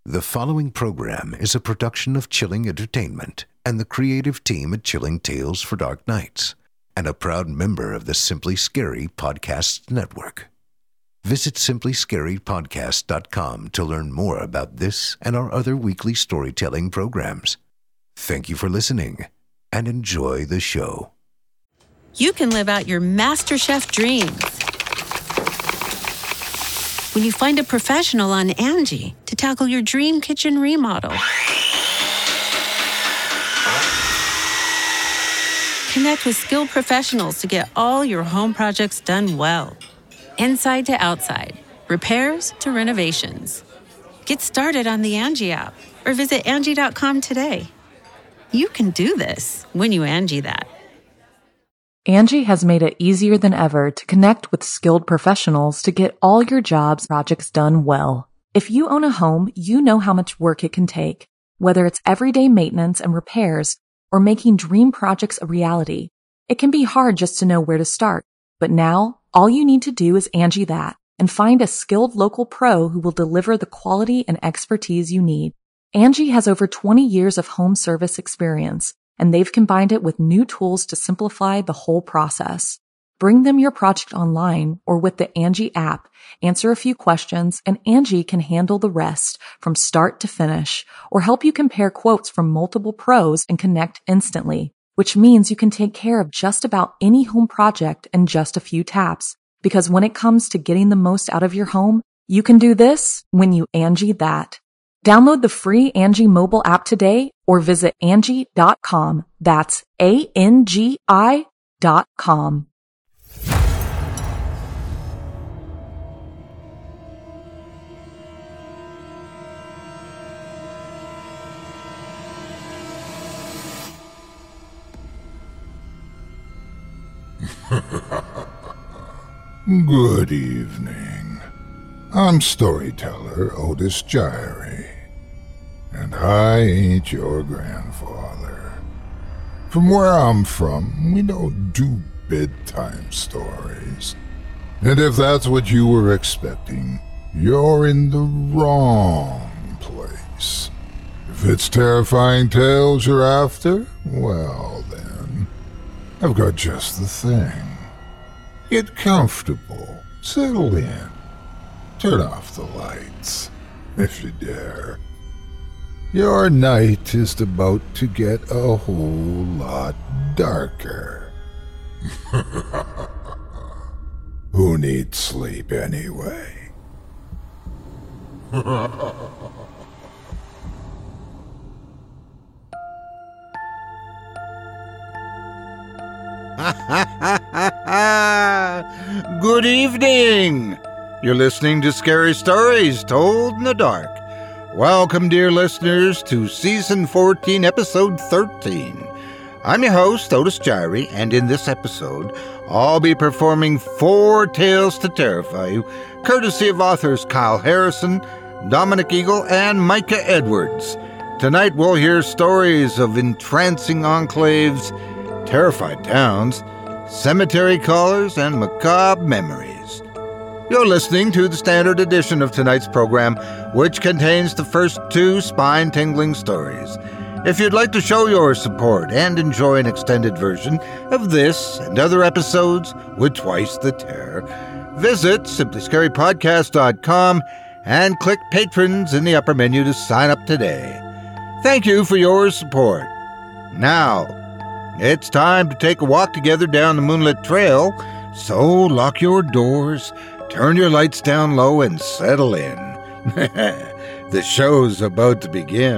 The following program is a production of Chilling Entertainment and the creative team at Chilling Tales for Dark Nights, and a proud member of the Simply Scary Podcasts Network. Visit simplyscarypodcast.com to learn more about this and our other weekly storytelling programs. Thank you for listening, and enjoy the show. You can live out your MasterChef dreams when you find a professional on Angie to tackle your dream kitchen remodel. Connect with skilled professionals to get all your home projects done well. Inside to outside, repairs to renovations. Get started on the Angie app or visit Angie.com today. You can do this when you Angie that. Angie has made it easier than ever to connect with skilled professionals to get all your jobs projects done well. If you own a home, you know how much work it can take, whether it's everyday maintenance and repairs or making dream projects a reality. It can be hard just to know where to start, but now all you need to do is Angie that and find a skilled local pro who will deliver the quality and expertise you need. Angie has over 20 years of home service experience, and they've combined it with new tools to simplify the whole process. Bring them your project online or with the Angie app, answer a few questions, and Angie can handle the rest from start to finish, or help you compare quotes from multiple pros and connect instantly, which means you can take care of just about any home project in just a few taps. Because when it comes to getting the most out of your home, you can do this when you Angie that. Download the free Angie mobile app today or visit Angie.com. That's ANGI.com. Good evening. I'm storyteller Otis Gyrie, and I ain't your grandfather. From where I'm from, we don't do bedtime stories. And if that's what you were expecting, you're in the wrong place. If it's terrifying tales you're after, well then, I've got just the thing. Get comfortable, settle in, turn off the lights, if you dare. Your night is about to get a whole lot darker. Who needs sleep anyway? Good evening! You're listening to Scary Stories Told in the Dark. Welcome, dear listeners, to Season 14, Episode 13. I'm your host, Otis Gyrie, and in this episode, I'll be performing 4 tales to terrify you, courtesy of authors Kyle Harrison, Dominic Eagle, and Micah Edwards. Tonight we'll hear stories of entrancing enclaves, terrified towns, cemetery callers, and macabre memories. You're listening to the standard edition of tonight's program, which contains the first 2 spine-tingling stories. If you'd like to show your support and enjoy an extended version of this and other episodes with twice the terror, visit simplyscarypodcast.com and click Patrons in the upper menu to sign up today. Thank you for your support. Now, it's time to take a walk together down the moonlit trail, so lock your doors, turn your lights down low, and settle in. The show's about to begin.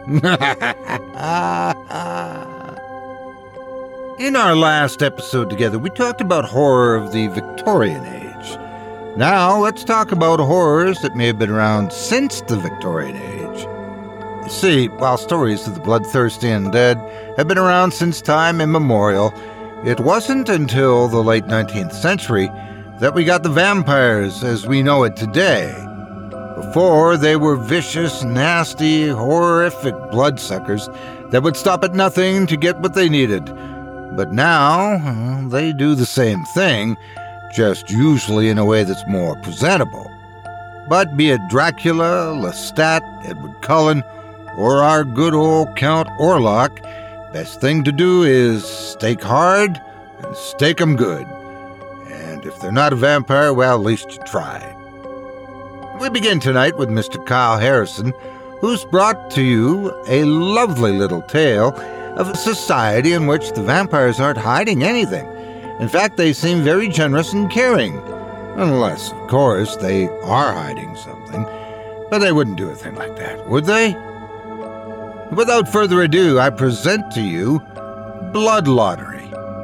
In our last episode together, we talked about horror of the Victorian Age. Now, let's talk about horrors that may have been around since the Victorian Age. You see, while stories of the bloodthirsty and dead have been around since time immemorial, it wasn't until the late 19th century that we got the vampires as we know it today. Before, they were vicious, nasty, horrific bloodsuckers that would stop at nothing to get what they needed. But now, they do the same thing, just usually in a way that's more presentable. But be it Dracula, Lestat, Edward Cullen, or our good old Count Orlok, best thing to do is stake hard and stake 'em good. And if they're not a vampire, well, at least you tried. We begin tonight with Mr. Kyle Harrison, who's brought to you a lovely little tale of a society in which the vampires aren't hiding anything. In fact, they seem very generous and caring. Unless, of course, they are hiding something. But they wouldn't do a thing like that, would they? Without further ado, I present to you Blood Lottery.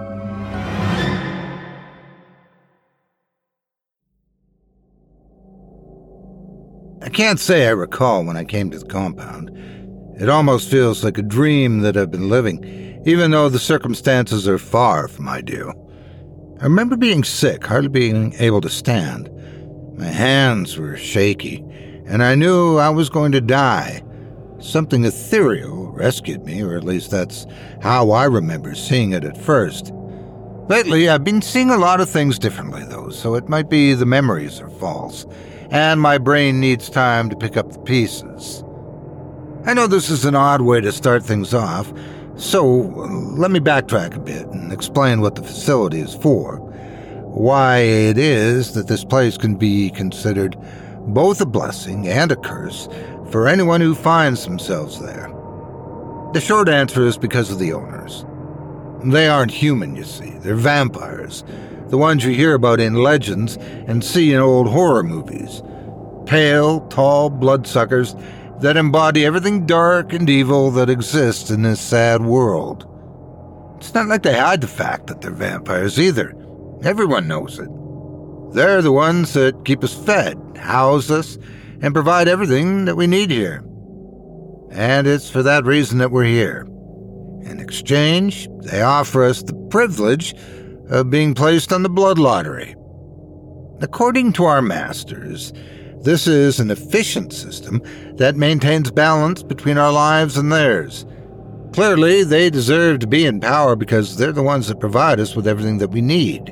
I can't say I recall when I came to the compound. It almost feels like a dream that I've been living, even though the circumstances are far from ideal. I remember being sick, hardly being able to stand. My hands were shaky, and I knew I was going to die. Something ethereal rescued me, or at least that's how I remember seeing it at first. Lately, I've been seeing a lot of things differently, though, so it might be the memories are false, and my brain needs time to pick up the pieces. I know this is an odd way to start things off, so let me backtrack a bit and explain what the facility is for, why it is that this place can be considered both a blessing and a curse for anyone who finds themselves there. The short answer is because of the owners. They aren't human, you see. They're vampires, the ones you hear about in legends and see in old horror movies. Pale, tall bloodsuckers that embody everything dark and evil that exists in this sad world. It's not like they hide the fact that they're vampires either. Everyone knows it. They're the ones that keep us fed, house us, and provide everything that we need here. And it's for that reason that we're here. In exchange, they offer us the privilege of being placed on the blood lottery. According to our masters, this is an efficient system that maintains balance between our lives and theirs. Clearly, they deserve to be in power because they're the ones that provide us with everything that we need.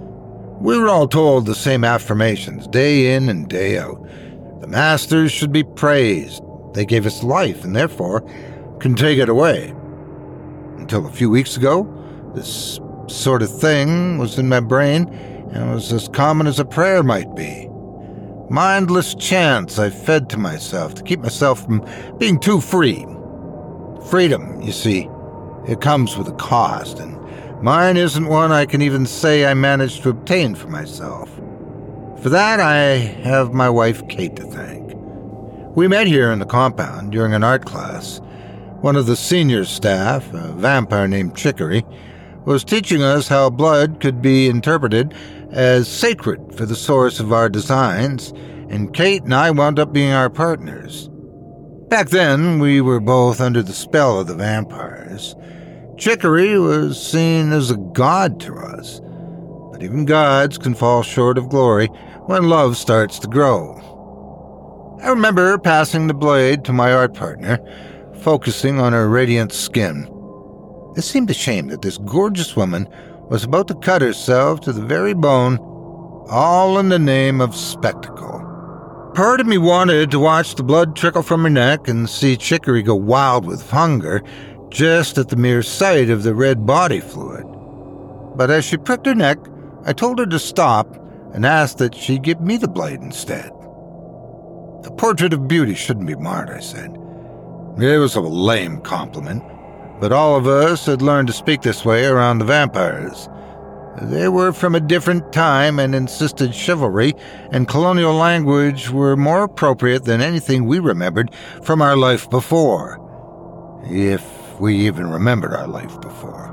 We were all told the same affirmations, day in and day out. The masters should be praised. They gave us life and therefore can take it away. Until a few weeks ago, this sort of thing was in my brain and was as common as a prayer might be. Mindless chants I fed to myself to keep myself from being too free. Freedom, you see, it comes with a cost, and mine isn't one I can even say I managed to obtain for myself. For that, I have my wife Kate to thank. We met here in the compound during an art class. One of the senior staff, a vampire named Chicory, was teaching us how blood could be interpreted as sacred for the source of our designs, and Kate and I wound up being our partners. Back then, we were both under the spell of the vampires. Chicory was seen as a god to us, but even gods can fall short of glory when love starts to grow. I remember passing the blade to my art partner, focusing on her radiant skin. It seemed a shame that this gorgeous woman was about to cut herself to the very bone, all in the name of spectacle. Part of me wanted to watch the blood trickle from her neck and see Chicory go wild with hunger just at the mere sight of the red body fluid. But as she pricked her neck, I told her to stop and asked that she give me the blade instead. The portrait of beauty shouldn't be marred, I said. It was a lame compliment, but all of us had learned to speak this way around the vampires. They were from a different time and insisted chivalry and colonial language were more appropriate than anything we remembered from our life before. If we even remembered our life before.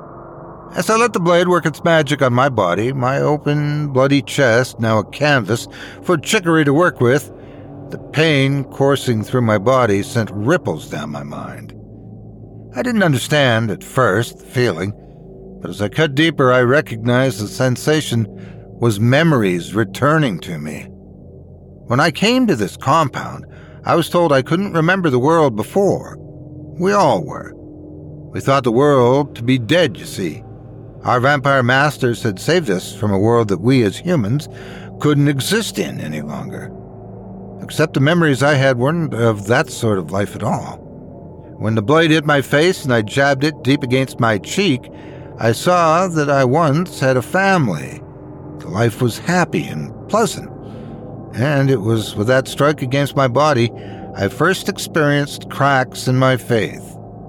As I let the blade work its magic on my body, my open, bloody chest now a canvas for Chicory to work with, the pain coursing through my body sent ripples down my mind. I didn't understand at first the feeling, but as I cut deeper, I recognized the sensation was memories returning to me. When I came to this compound, I was told I couldn't remember the world before. We all were. We thought the world to be dead, you see. Our vampire masters had saved us from a world that we as humans couldn't exist in any longer. except the memories I had weren't of that sort of life at all. When the blade hit my face and I jabbed it deep against my cheek, I saw that I once had a family. The life was happy and pleasant. And it was with that strike against my body I first experienced cracks in my faith.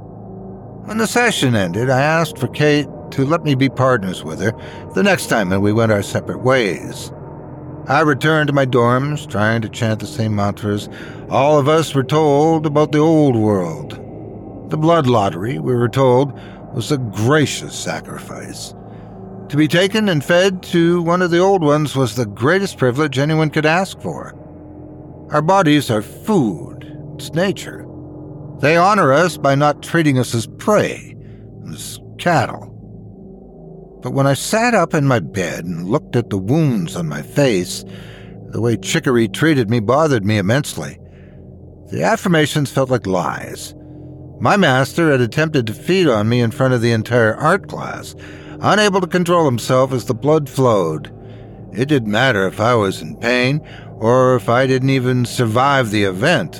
When the session ended, I asked for Kate to let me be partners with her the next time that we went our separate ways. I returned to my dorms, trying to chant the same mantras all of us were told about the old world. The blood lottery, we were told, was a gracious sacrifice. To be taken and fed to one of the old ones was the greatest privilege anyone could ask for. Our bodies are food. It's nature. They honor us by not treating us as prey, as cattle. But when I sat up in my bed and looked at the wounds on my face, the way Chicory treated me bothered me immensely. The affirmations felt like lies. My master had attempted to feed on me in front of the entire art class, unable to control himself as the blood flowed. It didn't matter if I was in pain or if I didn't even survive the event.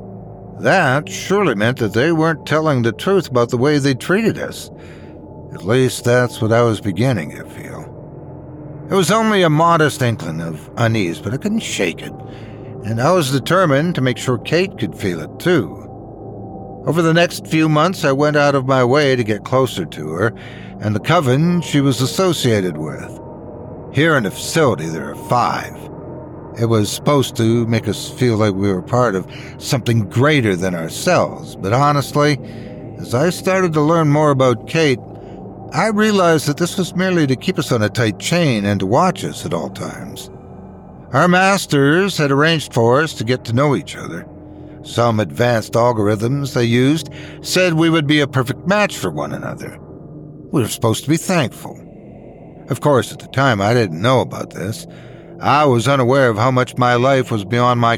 That surely meant that they weren't telling the truth about the way they treated us. At least that's what I was beginning to feel. It was only a modest inkling of unease, but I couldn't shake it, and I was determined to make sure Kate could feel it too. Over the next few months, I went out of my way to get closer to her and the coven she was associated with. Here in the facility, there are 5. It was supposed to make us feel like we were part of something greater than ourselves, but honestly, as I started to learn more about Kate, I realized that this was merely to keep us on a tight chain and to watch us at all times. Our masters had arranged for us to get to know each other. Some advanced algorithms they used said we would be a perfect match for one another. We were supposed to be thankful. Of course, at the time, I didn't know about this. I was unaware of how much my life was beyond my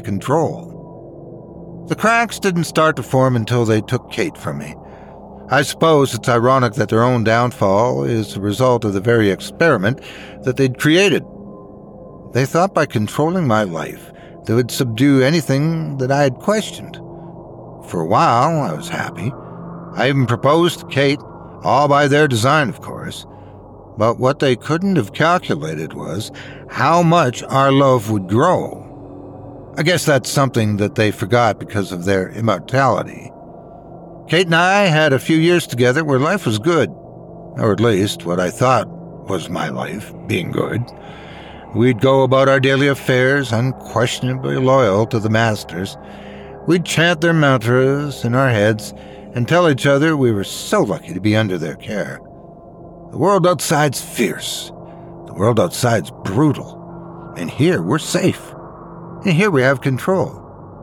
control. The cracks didn't start to form until they took Kate from me. I suppose it's ironic that their own downfall is the result of the very experiment that they'd created. They thought by controlling my life, they would subdue anything that I had questioned. For a while, I was happy. I even proposed to Kate, all by their design, of course. But what they couldn't have calculated was how much our love would grow. I guess that's something that they forgot because of their immortality. Kate and I had a few years together where life was good, or at least what I thought was my life, being good. We'd go about our daily affairs, unquestionably loyal to the masters. We'd chant their mantras in our heads and tell each other we were so lucky to be under their care. The world outside's fierce. The world outside's brutal. And here we're safe. And here we have control.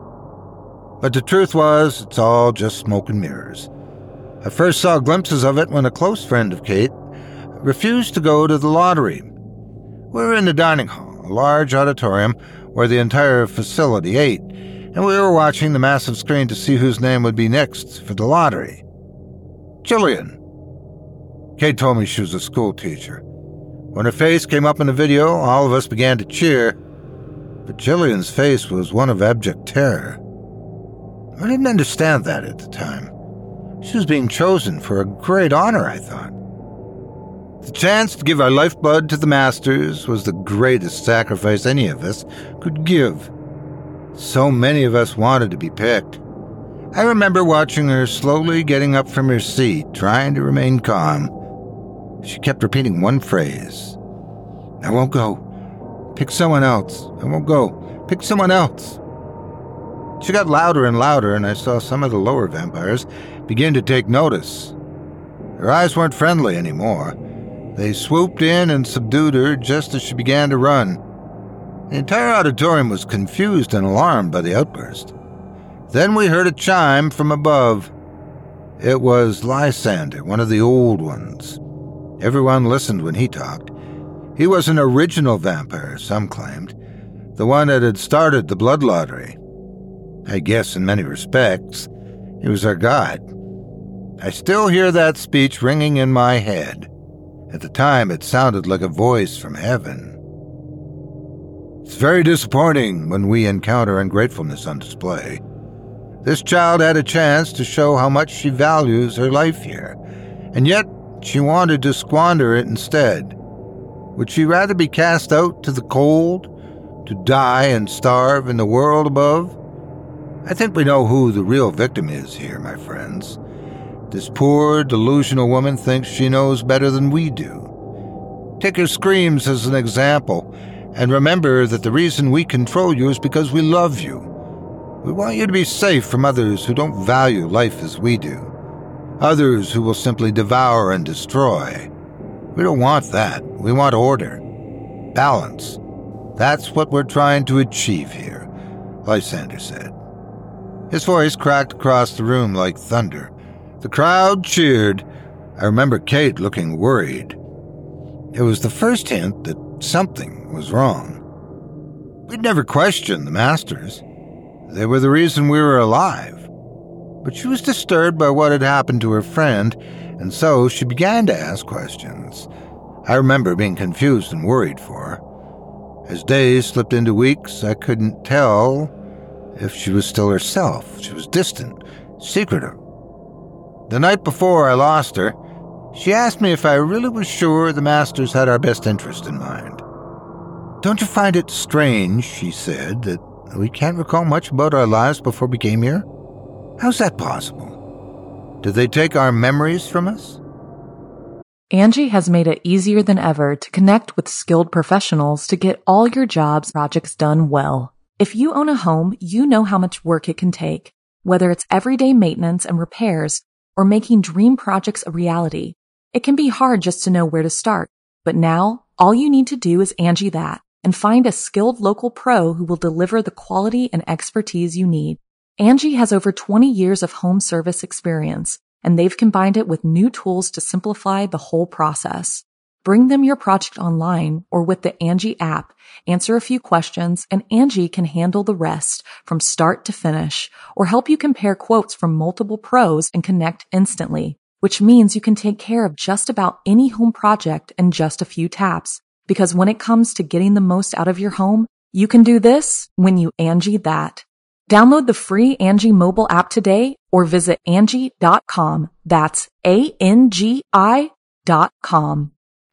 But the truth was, it's all just smoke and mirrors. I first saw glimpses of it when a close friend of Kate refused to go to the lottery. We were in the dining hall, a large auditorium where the entire facility ate, and we were watching the massive screen to see whose name would be next for the lottery. Jillian. Kate told me she was a school teacher. When her face came up in the video, all of us began to cheer, but Jillian's face was one of abject terror. I didn't understand that at the time. She was being chosen for a great honor, I thought. The chance to give our lifeblood to the masters was the greatest sacrifice any of us could give. So many of us wanted to be picked. I remember watching her slowly getting up from her seat, trying to remain calm. She kept repeating one phrase. I won't go. Pick someone else. I won't go. Pick someone else. She got louder and louder, and I saw some of the lower vampires begin to take notice. Her eyes weren't friendly anymore. They swooped in and subdued her just as she began to run. The entire auditorium was confused and alarmed by the outburst. Then we heard a chime from above. It was Lysander, one of the old ones. Everyone listened when he talked. He was an original vampire, some claimed, the one that had started the blood lottery. I guess in many respects, he was our god. I still hear that speech ringing in my head. At the time, it sounded like a voice from heaven. It's very disappointing when we encounter ungratefulness on display. This child had a chance to show how much she values her life here, and yet she wanted to squander it instead. Would she rather be cast out to the cold, to die and starve in the world above? I think we know who the real victim is here, my friends. This poor, delusional woman thinks she knows better than we do. Take her screams as an example, and remember that the reason we control you is because we love you. We want you to be safe from others who don't value life as we do. Others who will simply devour and destroy. We don't want that. We want order. Balance. That's what we're trying to achieve here, Lysander said. His voice cracked across the room like thunder. The crowd cheered. I remember Kate looking worried. It was the first hint that something was wrong. We'd never questioned the masters. They were the reason we were alive. But she was disturbed by what had happened to her friend, and so she began to ask questions. I remember being confused and worried for her. As days slipped into weeks, I couldn't tell if she was still herself. She was distant, secretive. The night before I lost her, she asked me if I really was sure the masters had our best interest in mind. Don't you find it strange, she said, that we can't recall much about our lives before we came here? How's that possible? Did they take our memories from us? Angie has made it easier than ever to connect with skilled professionals to get all your jobs projects done well. If you own a home, you know how much work it can take, whether it's everyday maintenance and repairs or making dream projects a reality. It can be hard just to know where to start, but now all you need to do is Angie that and find a skilled local pro who will deliver the quality and expertise you need. Angie has over 20 years of home service experience, and they've combined it with new tools to simplify the whole process. Bring them your project online or with the Angie app, answer a few questions, and Angie can handle the rest from start to finish, or help you compare quotes from multiple pros and connect instantly, which means you can take care of just about any home project in just a few taps. Because when it comes to getting the most out of your home, you can do this when you Angie that. Download the free Angie mobile app today or visit Angie.com. That's ANGI.com.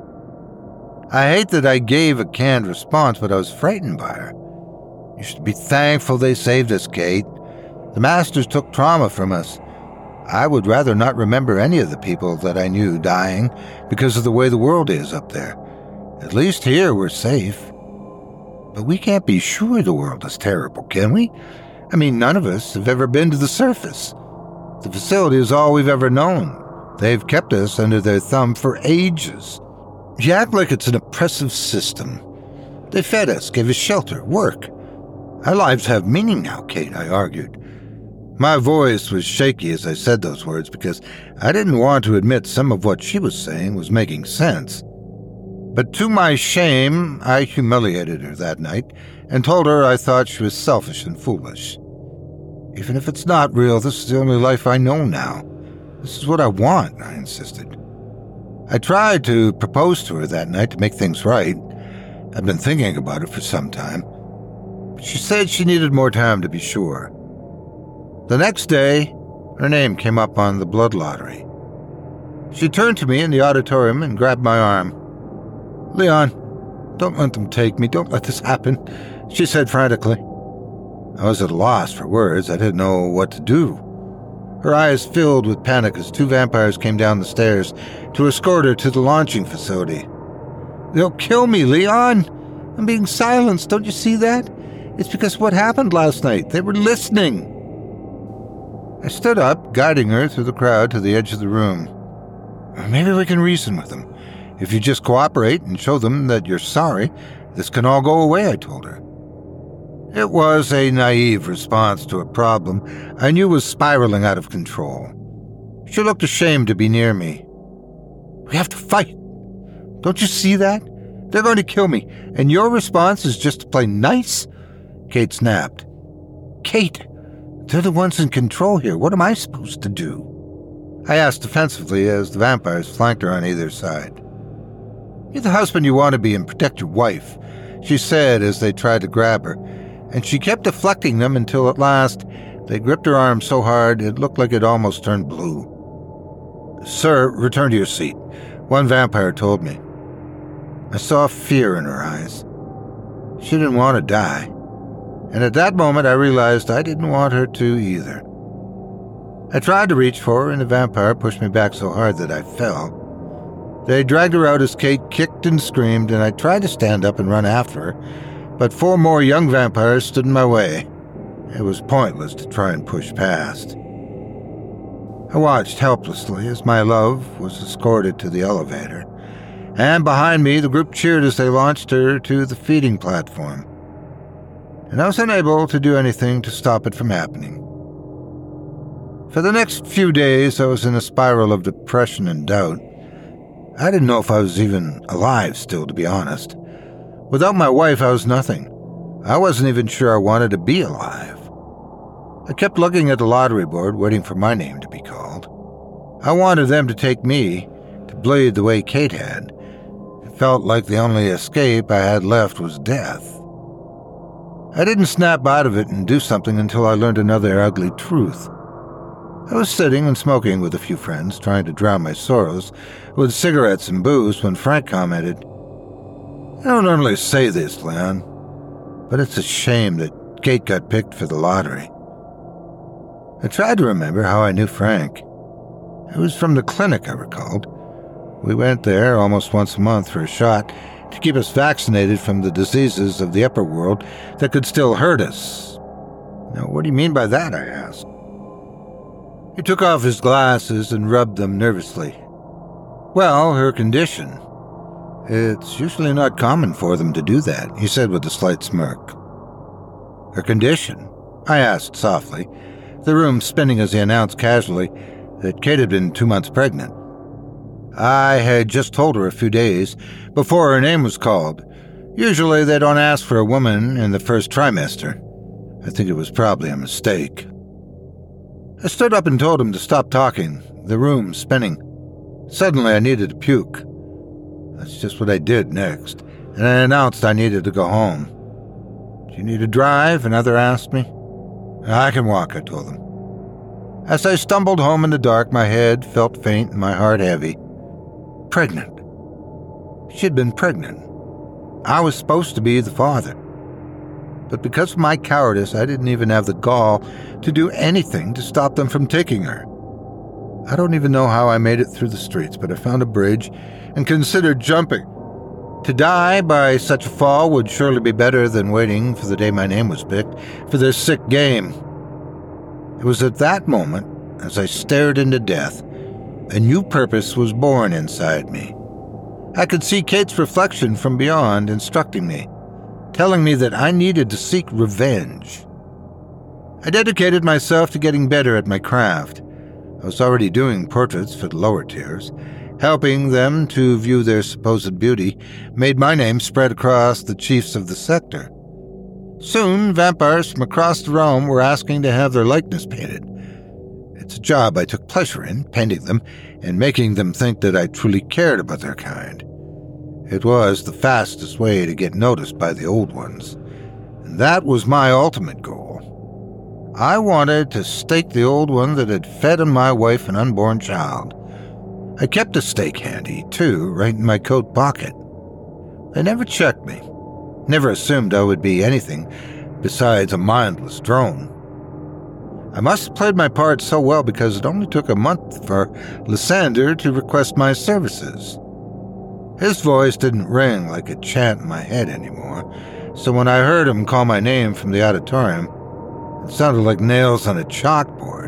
I hate that I gave a canned response, but I was frightened by her. You should be thankful they saved us, Kate. The masters took trauma from us. I would rather not remember any of the people that I knew dying because of the way the world is up there. At least here we're safe. But we can't be sure the world is terrible, can we? I mean, none of us have ever been to the surface. The facility is all we've ever known. They've kept us under their thumb for ages. You act like it's an oppressive system. They fed us, gave us shelter, work. Our lives have meaning now, Kate, I argued. My voice was shaky as I said those words because I didn't want to admit some of what she was saying was making sense. But to my shame, I humiliated her that night and told her I thought she was selfish and foolish. Even if it's not real, this is the only life I know now. This is what I want, I insisted. I tried to propose to her that night to make things right. I'd been thinking about it for some time. But she said she needed more time to be sure. The next day, her name came up on the blood lottery. She turned to me in the auditorium and grabbed my arm. "Leon, don't let them take me. Don't let this happen," she said frantically. I was at a loss for words. I didn't know what to do. Her eyes filled with panic as two vampires came down the stairs to escort her to the launching facility. "They'll kill me, Leon. I'm being silenced. Don't you see that? It's because of what happened last night. They were listening." I stood up, guiding her through the crowd to the edge of the room. "Maybe we can reason with them. If you just cooperate and show them that you're sorry, this can all go away," I told her. It was a naive response to a problem I knew was spiraling out of control. She looked ashamed to be near me. "We have to fight. Don't you see that? They're going to kill me, and your response is just to play nice?" Kate snapped. "Kate, they're the ones in control here. What am I supposed to do?" I asked defensively as the vampires flanked her on either side. "You're the husband you want to be and protect your wife. she said as they tried to grab her, and she kept deflecting them until at last they gripped her arm so hard it looked like it almost turned blue. "Sir, return to your seat," one vampire told me. I saw fear in her eyes. She didn't want to die, and at that moment I realized I didn't want her to either. I tried to reach for her, and the vampire pushed me back so hard that I fell. They dragged her out as Kate kicked and screamed, and I tried to stand up and run after her, but 4 more young vampires stood in my way. It was pointless to try and push past. I watched helplessly as my love was escorted to the elevator, and behind me the group cheered as they launched her to the feeding platform. And I was unable to do anything to stop it from happening. For the next few days, I was in a spiral of depression and doubt. I didn't know if I was even alive still, to be honest. Without my wife, I was nothing. I wasn't even sure I wanted to be alive. I kept looking at the lottery board, waiting for my name to be called. I wanted them to take me, to bleed the way Kate had. It felt like the only escape I had left was death. I didn't snap out of it and do something until I learned another ugly truth. I was sitting and smoking with a few friends, trying to drown my sorrows with cigarettes and booze, when Frank commented, "I don't normally say this, Leon, but it's a shame that Kate got picked for the lottery." I tried to remember how I knew Frank. It was from the clinic, I recalled. We went there almost once a month for a shot to keep us vaccinated from the diseases of the upper world that could still hurt us. "Now, what do you mean by that?" I asked. He took off his glasses and rubbed them nervously. "Well, her condition. It's usually not common for them to do that," he said with a slight smirk. "Her condition?" I asked softly, the room spinning as he announced casually that Kate had been 2 months pregnant. I had just told her a few days before her name was called. Usually they don't ask for a woman in the first trimester. I think it was probably a mistake. I stood up and told him to stop talking, the room spinning. Suddenly I needed to puke. That's just what I did next, and I announced I needed to go home. "Do you need a drive?" another asked me. "I can walk," I told him. As I stumbled home in the dark, my head felt faint and my heart heavy. Pregnant. She'd been pregnant. I was supposed to be the father. But because of my cowardice, I didn't even have the gall to do anything to stop them from taking her. I don't even know how I made it through the streets, but I found a bridge and considered jumping. To die by such a fall would surely be better than waiting for the day my name was picked for this sick game. It was at that moment, as I stared into death, a new purpose was born inside me. I could see Kate's reflection from beyond instructing me, telling me that I needed to seek revenge. I dedicated myself to getting better at my craft. I was already doing portraits for the lower tiers. Helping them to view their supposed beauty made my name spread across the chiefs of the sector. Soon, vampires from across the realm were asking to have their likeness painted. It's a job I took pleasure in, painting them and making them think that I truly cared about their kind. It was the fastest way to get noticed by the old ones, and that was my ultimate goal. I wanted to stake the old one that had fed on my wife and unborn child. I kept a stake handy, too, right in my coat pocket. They never checked me, never assumed I would be anything besides a mindless drone. I must have played my part so well because it only took a month for Lysander to request my services. His voice didn't ring like a chant in my head anymore, so when I heard him call my name from the auditorium, it sounded like nails on a chalkboard.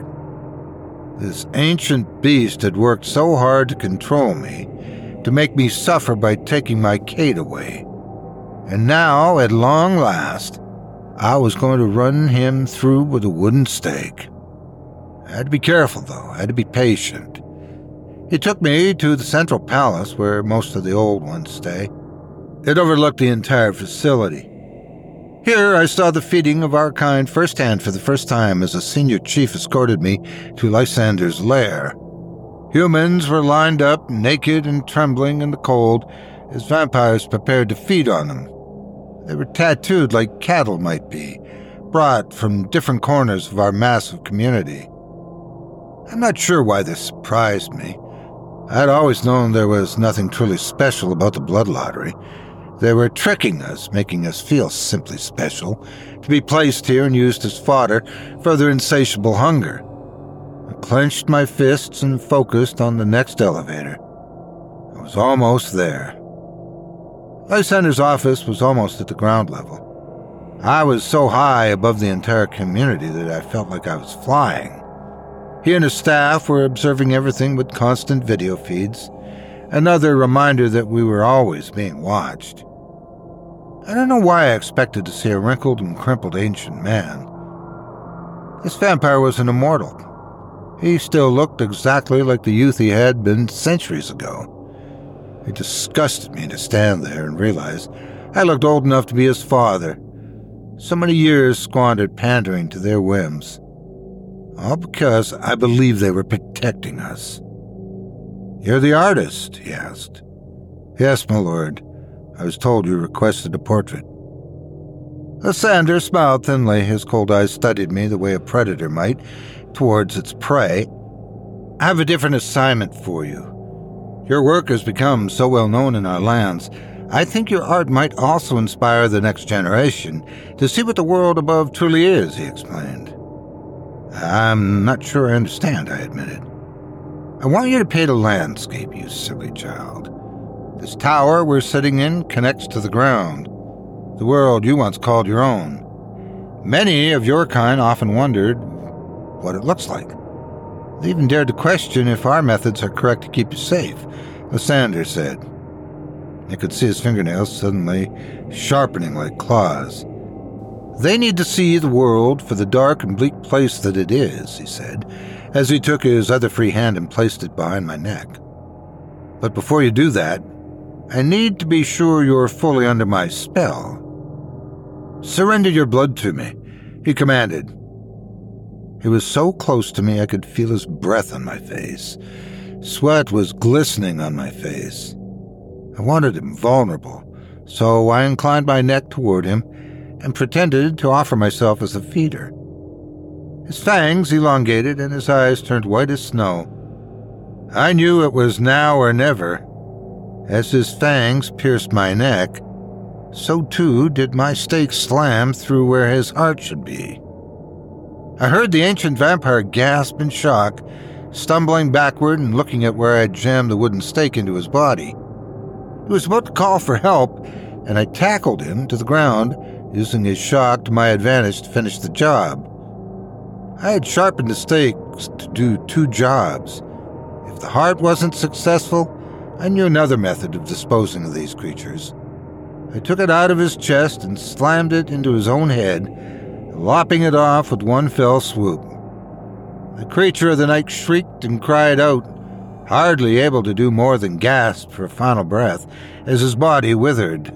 This ancient beast had worked so hard to control me, to make me suffer by taking my Kate away. And now, at long last, I was going to run him through with a wooden stake. I had to be careful, though. I had to be patient. He took me to the central palace where most of the old ones stay. It overlooked the entire facility. Here I saw the feeding of our kind firsthand for the first time as a senior chief escorted me to Lysander's lair. Humans were lined up, naked and trembling in the cold, as vampires prepared to feed on them. They were tattooed like cattle might be, brought from different corners of our massive community. I'm not sure why this surprised me. I'd always known there was nothing truly special about the blood lottery. They were tricking us, making us feel simply special, to be placed here and used as fodder for their insatiable hunger. I clenched my fists and focused on the next elevator. I was almost there. Lysander's office was almost at the ground level. I was so high above the entire community that I felt like I was flying. He and his staff were observing everything with constant video feeds, another reminder that we were always being watched. I don't know why I expected to see a wrinkled and crumpled ancient man. This vampire was an immortal. He still looked exactly like the youth he had been centuries ago. It disgusted me to stand there and realize I looked old enough to be his father. So many years squandered pandering to their whims. All because I believed they were protecting us. "You're the artist?" he asked. "Yes, my lord. I was told you requested a portrait." Lysander smiled thinly. His cold eyes studied me the way a predator might towards its prey. "I have a different assignment for you. Your work has become so well known in our lands. I think your art might also inspire the next generation to see what the world above truly is," he explained. "I'm not sure I understand," I admitted. "I want you to paint a landscape, you silly child. This tower we're sitting in connects to the ground, the world you once called your own. Many of your kind often wondered what it looks like. They even dared to question if our methods are correct to keep you safe," Lysander said. I could see his fingernails suddenly sharpening like claws. "They need to see the world for the dark and bleak place that it is," he said, as he took his other free hand and placed it behind my neck. "But before you do that, I need to be sure you're fully under my spell. Surrender your blood to me," he commanded. He was so close to me I could feel his breath on my face. Sweat was glistening on my face. I wanted him vulnerable, so I inclined my neck toward him and pretended to offer myself as a feeder. His fangs elongated and his eyes turned white as snow. I knew it was now or never. As his fangs pierced my neck, so too did my stake slam through where his heart should be. I heard the ancient vampire gasp in shock, stumbling backward and looking at where I had jammed the wooden stake into his body. He was about to call for help, and I tackled him to the ground, using his shock to my advantage to finish the job. I had sharpened the stakes to do two jobs. If the heart wasn't successful, I knew another method of disposing of these creatures. I took it out of his chest and slammed it into his own head, lopping it off with one fell swoop. The creature of the night shrieked and cried out, hardly able to do more than gasp for a final breath as his body withered.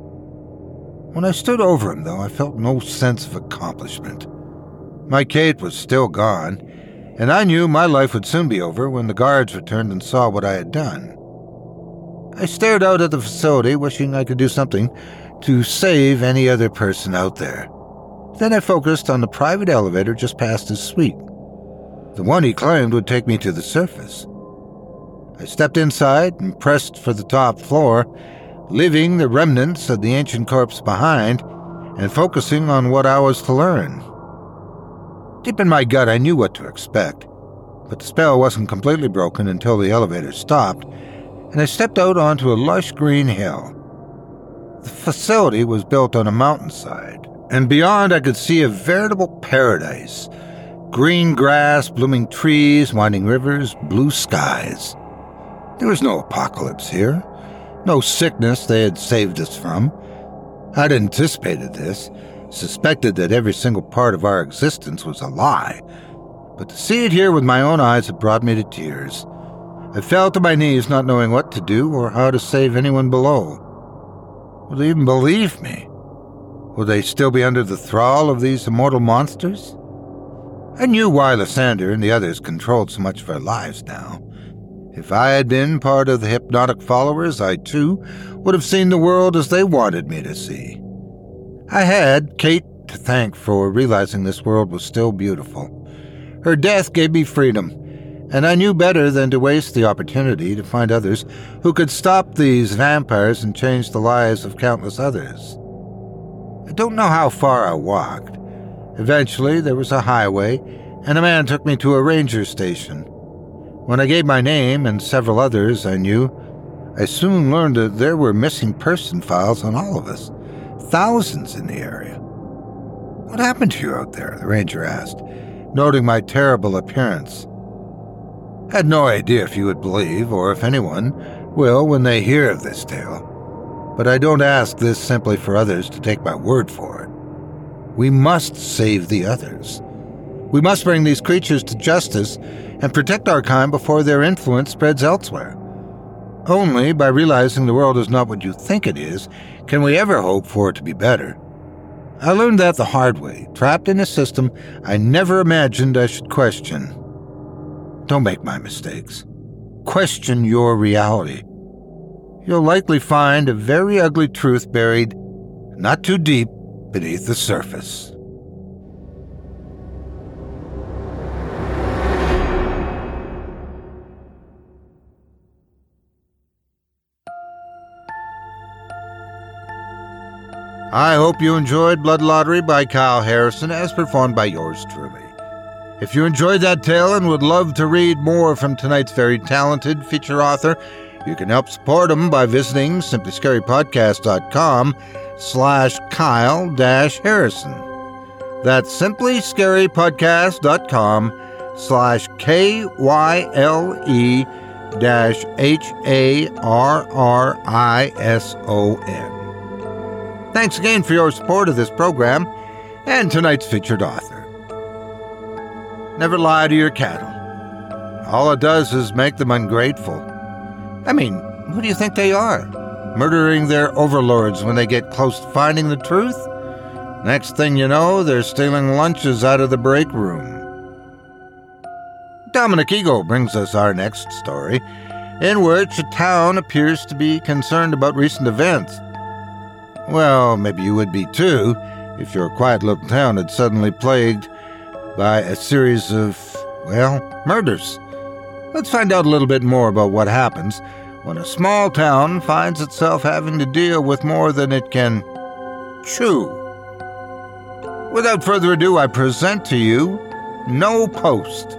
When I stood over him, though, I felt no sense of accomplishment. My Kate was still gone, and I knew my life would soon be over when the guards returned and saw what I had done. I stared out at the facility, wishing I could do something to save any other person out there. Then I focused on the private elevator just past his suite, the one he claimed would take me to the surface. I stepped inside and pressed for the top floor, leaving the remnants of the ancient corpse behind and focusing on what I was to learn. Deep in my gut, I knew what to expect, but the spell wasn't completely broken until the elevator stopped, and I stepped out onto a lush green hill. The facility was built on a mountainside, and beyond I could see a veritable paradise. Green grass, blooming trees, winding rivers, blue skies. There was no apocalypse here, no sickness they had saved us from. I'd anticipated this, suspected that every single part of our existence was a lie, but to see it here with my own eyes had brought me to tears. I fell to my knees, not knowing what to do or how to save anyone below. Will they even believe me? Will they still be under the thrall of these immortal monsters? I knew why Lysander and the others controlled so much of our lives now. If I had been part of the hypnotic followers, I too would have seen the world as they wanted me to see. I had Kate to thank for realizing this world was still beautiful. Her death gave me freedom, and I knew better than to waste the opportunity to find others who could stop these vampires and change the lives of countless others. I don't know how far I walked. Eventually, there was a highway, and a man took me to a ranger station. When I gave my name and several others I knew, I soon learned that there were missing person files on all of us, thousands in the area. "What happened to you out there?" the ranger asked, noting my terrible appearance. I had no idea if you would believe, or if anyone will when they hear of this tale. But I don't ask this simply for others to take my word for it. We must save the others. We must bring these creatures to justice and protect our kind before their influence spreads elsewhere. Only by realizing the world is not what you think it is can we ever hope for it to be better. I learned that the hard way, trapped in a system I never imagined I should question. Don't make my mistakes. Question your reality. You'll likely find a very ugly truth buried not too deep beneath the surface. I hope you enjoyed Blood Lottery by Kyle Harrison as performed by yours truly. If you enjoyed that tale and would love to read more from tonight's very talented feature author, you can help support him by visiting simplyscarypodcast.com/Kyle-Harrison. That's simplyscarypodcast.com/KYLE-HARRISON. Thanks again for your support of this program and tonight's featured author. Never lie to your cattle. All it does is make them ungrateful. I mean, who do you think they are? Murdering their overlords when they get close to finding the truth? Next thing you know, they're stealing lunches out of the break room. Dominic Eagle brings us our next story, in which a town appears to be concerned about recent events. Well, maybe you would be too, if your quiet little town had suddenly plagued by a series of, murders. Let's find out a little bit more about what happens when a small town finds itself having to deal with more than it can chew. Without further ado, I present to you No Post.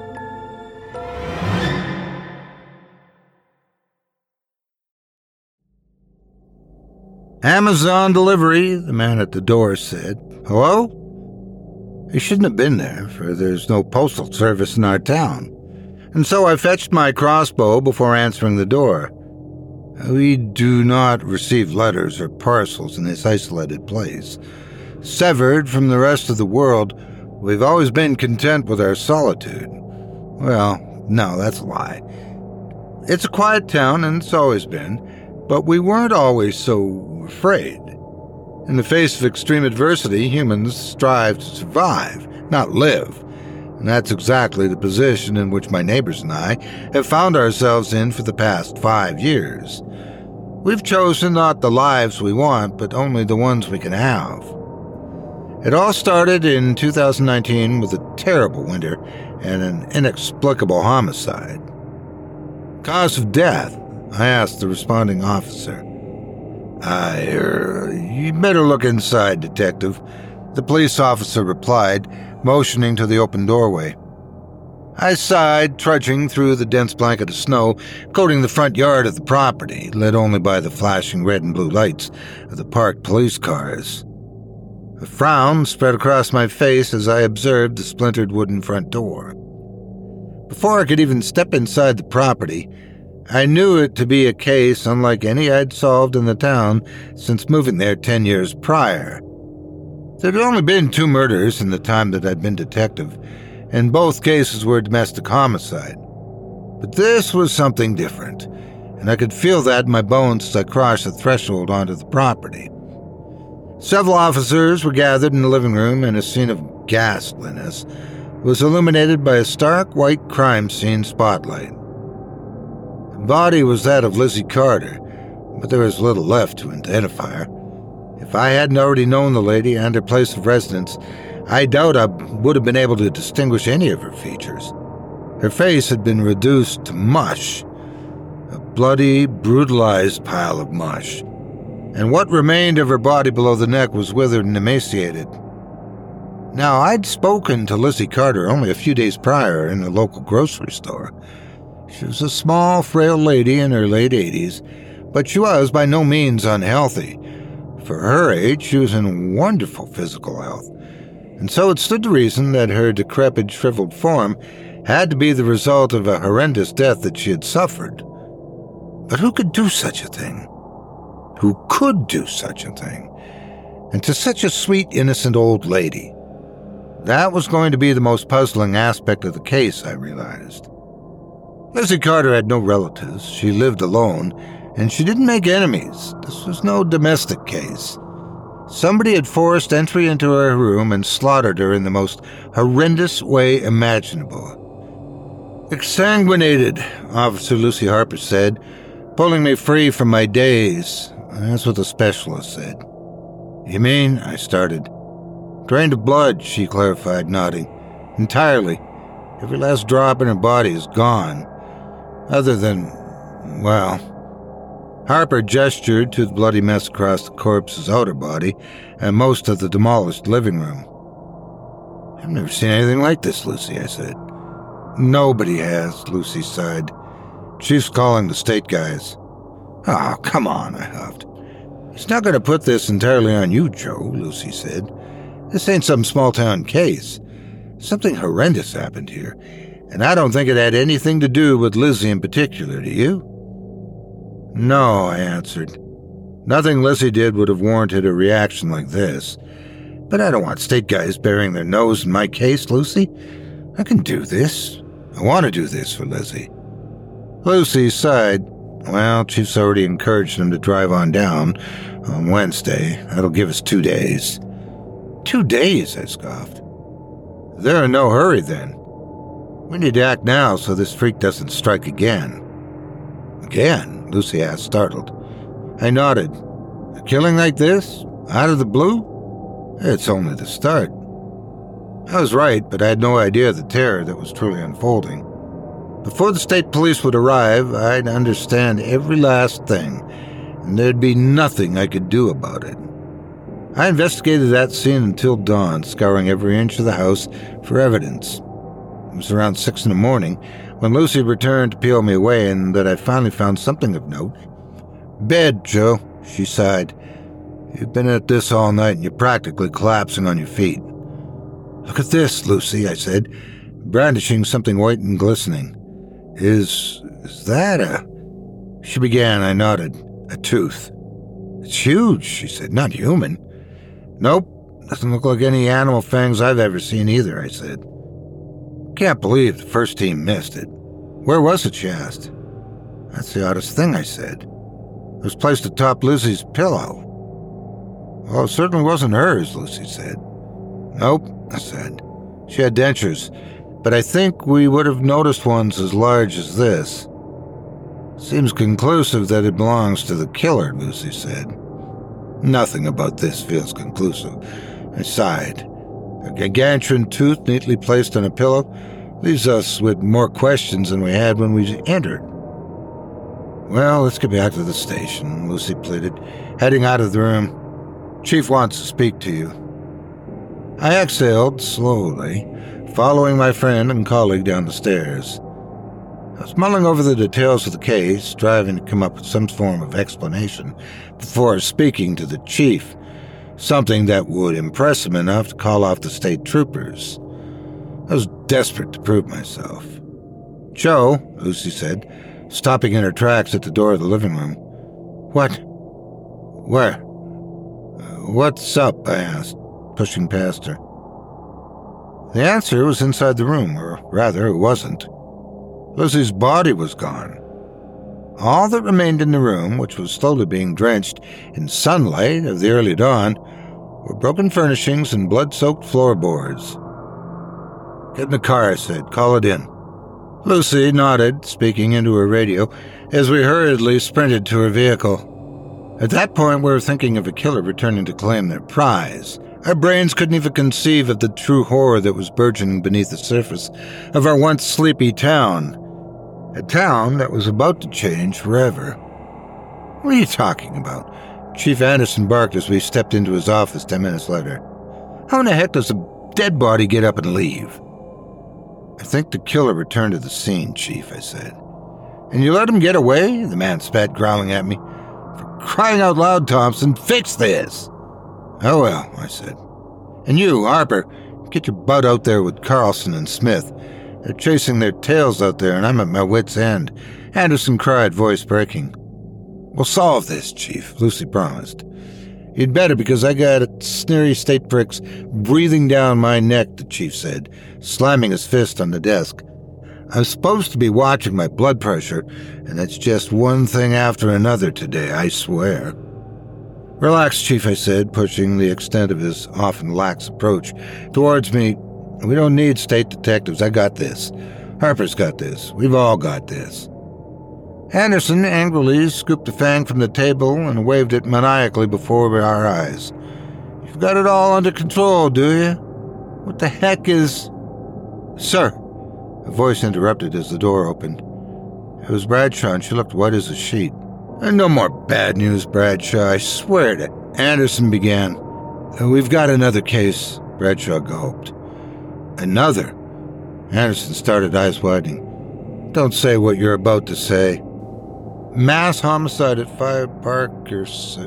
Amazon delivery, the man at the door said. Hello? He shouldn't have been there, for there's no postal service in our town. And so I fetched my crossbow before answering the door. We do not receive letters or parcels in this isolated place. Severed from the rest of the world, we've always been content with our solitude. Well, no, that's a lie. It's a quiet town, and it's always been, but we weren't always so afraid. In the face of extreme adversity, humans strive to survive, not live. And that's exactly the position in which my neighbors and I have found ourselves in for the past 5 years. We've chosen not the lives we want, but only the ones we can have. It all started in 2019 with a terrible winter and an inexplicable homicide. Cause of death? I asked the responding officer. You better look inside, Detective, the police officer replied, motioning to the open doorway. I sighed, trudging through the dense blanket of snow, coating the front yard of the property, lit only by the flashing red and blue lights of the parked police cars. A frown spread across my face as I observed the splintered wooden front door. Before I could even step inside the property, I knew it to be a case unlike any I'd solved in the town since moving there 10 years prior. There'd only been 2 murders in the time that I'd been detective, and both cases were domestic homicide. But this was something different, and I could feel that in my bones as I crossed the threshold onto the property. Several officers were gathered in the living room, and a scene of ghastliness was illuminated by a stark white crime scene spotlight. The body was that of Lizzie Carter, but there was little left to identify her. If If I hadn't already known the lady and her place of residence, I doubt I would have been able to distinguish any of her features. Her face had been reduced to mush, a bloody, brutalized pile of mush, and what remained of her body below the neck was withered and emaciated. Now, I'd spoken to Lizzie Carter only a few days prior in a local grocery store. She was a small, frail lady in her late 80s, but she was by no means unhealthy. For her age, she was in wonderful physical health, and so it stood to reason that her decrepit, shriveled form had to be the result of a horrendous death that she had suffered. But who could do such a thing? Who could do such a thing? And to such a sweet, innocent old lady? That was going to be the most puzzling aspect of the case, I realized. Lizzie Carter had no relatives, she lived alone, and she didn't make enemies. This was no domestic case. Somebody had forced entry into her room and slaughtered her in the most horrendous way imaginable. Exsanguinated, Officer Lucy Harper said, pulling me free from my daze. That's what the specialist said. You mean? I started. Drained of blood, she clarified, nodding. Entirely. Every last drop in her body is gone. Other than, well... Harper gestured to the bloody mess across the corpse's outer body and most of the demolished living room. I've never seen anything like this, Lucy, I said. Nobody has, Lucy sighed. Chief's calling the state guys. Oh, come on, I huffed. He's not going to put this entirely on you, Joe, Lucy said. This ain't some small-town case. Something horrendous happened here, and I don't think it had anything to do with Lizzie in particular, do you? No, I answered. Nothing Lizzie did would have warranted a reaction like this. But I don't want state guys burying their nose in my case, Lucy. I can do this. I want to do this for Lizzie. Lucy sighed. Well, Chief's already encouraged him to drive on down on Wednesday. That'll give us 2 days. 2 days, I scoffed. They're in no hurry, then. We need to act now so this freak doesn't strike again. Again? Lucy asked, startled. I nodded. A killing like this? Out of the blue? It's only the start. I was right, but I had no idea of the terror that was truly unfolding. Before the state police would arrive, I'd understand every last thing, and there'd be nothing I could do about it. I investigated that scene until dawn, scouring every inch of the house for evidence. It was around 6 in the morning when Lucy returned to peel me away and that I finally found something of note. Bed, Joe, she sighed. You've been at this all night and you're practically collapsing on your feet. Look at this, Lucy, I said, brandishing something white and glistening. Is that a... She began, I nodded. A tooth. It's huge, she said, not human. Nope, doesn't look like any animal fangs I've ever seen either, I said. Can't believe the first team missed it. Where was it, she asked. That's the oddest thing, I said. It was placed atop Lizzie's pillow. Well, it certainly wasn't hers, Lucy said. Nope, I said. She had dentures, but I think we would have noticed ones as large as this. Seems conclusive that it belongs to the killer, Lucy said. Nothing about this feels conclusive. I sighed. A gargantuan tooth neatly placed on a pillow leaves us with more questions than we had when we entered. Well, let's get back to the station, Lucy pleaded, heading out of the room. Chief wants to speak to you. I exhaled slowly, following my friend and colleague down the stairs. I was mulling over the details of the case, striving to come up with some form of explanation before speaking to the chief, something that would impress him enough to call off the state troopers. I was desperate to prove myself. Joe, Lucy said, stopping in her tracks at the door of the living room. What? Where? What's up? I asked, pushing past her. The answer was inside the room, or rather, it wasn't. Lizzie's body was gone. All that remained in the room, which was slowly being drenched in sunlight of the early dawn, were broken furnishings and blood-soaked floorboards. Get in the car, I said. Call it in. Lucy nodded, speaking into her radio, as we hurriedly sprinted to her vehicle. At that point, we were thinking of a killer returning to claim their prize. Our brains couldn't even conceive of the true horror that was burgeoning beneath the surface of our once sleepy town. A town that was about to change forever. What are you talking about? Chief Anderson barked as we stepped into his office 10 minutes later. How in the heck does a dead body get up and leave? I think the killer returned to the scene, Chief, I said. And you let him get away? The man spat, growling at me. For crying out loud, Thompson, fix this! Oh well, I said. And you, Harper, get your butt out there with Carlson and Smith. They're chasing their tails out there and I'm at my wit's end. Anderson cried, voice breaking. We'll solve this, Chief, Lucy promised. You'd better, because I got sneery state pricks breathing down my neck, the chief said, slamming his fist on the desk. I'm supposed to be watching my blood pressure, and it's just one thing after another today, I swear. Relax, Chief, I said, pushing the extent of his often lax approach towards me. We don't need state detectives. I got this. Harper's got this. We've all got this. Anderson angrily scooped a fang from the table and waved it maniacally before our eyes. You've got it all under control, do you? What the heck is... Sir, a voice interrupted as the door opened. It was Bradshaw, and she looked white as a sheet. No more bad news, Bradshaw, I swear to... Anderson began. We've got another case, Bradshaw gulped. Another? Anderson started, eyes widening. Don't say what you're about to say. Mass homicide at 5 Parkers.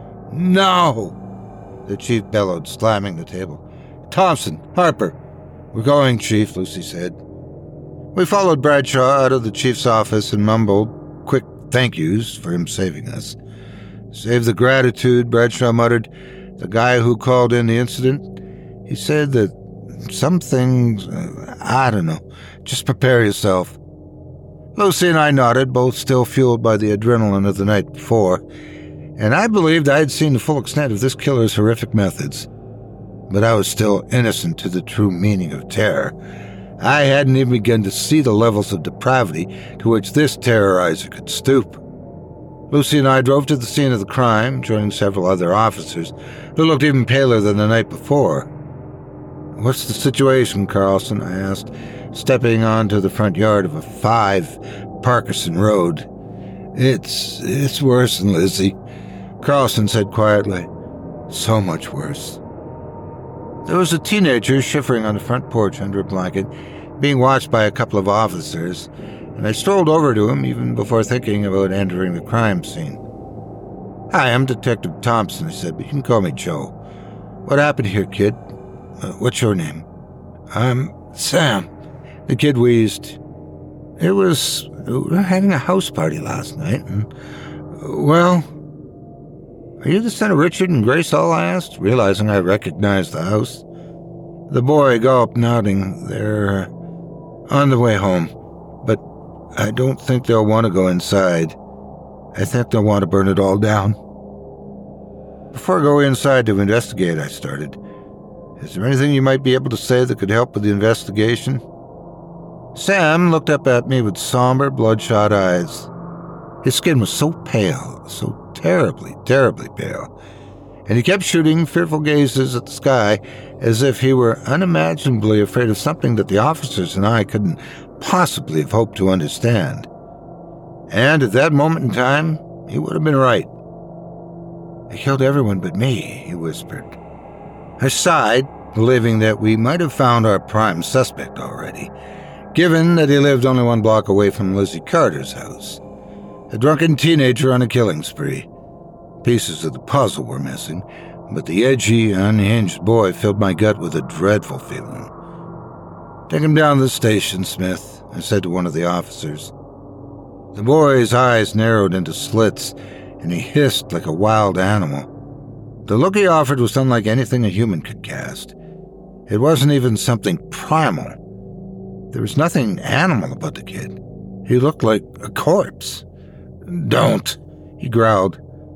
No! The chief bellowed, slamming the table. Thompson, Harper. We're going, Chief, Lucy said. We followed Bradshaw out of the chief's office and mumbled quick thank yous for him saving us. Save the gratitude, Bradshaw muttered. The guy who called in the incident, he said that some things, I don't know. Just prepare yourself. Lucy and I nodded, both still fueled by the adrenaline of the night before, and I believed I had seen the full extent of this killer's horrific methods. But I was still innocent to the true meaning of terror. I hadn't even begun to see the levels of depravity to which this terrorizer could stoop. Lucy and I drove to the scene of the crime, joining several other officers who looked even paler than the night before. What's the situation, Carlson? I asked, stepping onto the front yard of a 5 Parkerson Road. It's worse than Lizzie, Carlson said quietly. So much worse. There was a teenager shivering on the front porch under a blanket, being watched by a couple of officers, and I strolled over to him even before thinking about entering the crime scene. Hi, I'm Detective Thompson, I said, but you can call me Joe. What happened here, kid? What's your name? I'm Sam. The kid wheezed. We were having a house party last night, and, well... Are you the son of Richard and Grace Hall? I asked, realizing I recognized the house. The boy gulped, nodding. They're on the way home, but I don't think they'll want to go inside. I think they'll want to burn it all down. Before I go inside to investigate, I started. Is there anything you might be able to say that could help with the investigation? Sam looked up at me with somber, bloodshot eyes. His skin was so pale, so terribly, terribly pale, and he kept shooting fearful gazes at the sky as if he were unimaginably afraid of something that the officers and I couldn't possibly have hoped to understand. And at that moment in time, he would have been right. They killed everyone but me, he whispered. I sighed, believing that we might have found our prime suspect already, given that he lived only 1 block away from Lizzie Carter's house. A drunken teenager on a killing spree. Pieces of the puzzle were missing, but the edgy, unhinged boy filled my gut with a dreadful feeling. Take him down to the station, Smith, I said to one of the officers. The boy's eyes narrowed into slits, and he hissed like a wild animal. The look he offered was unlike anything a human could cast. It wasn't even something primal. There was nothing animal about the kid. He looked like a corpse. Don't, he growled.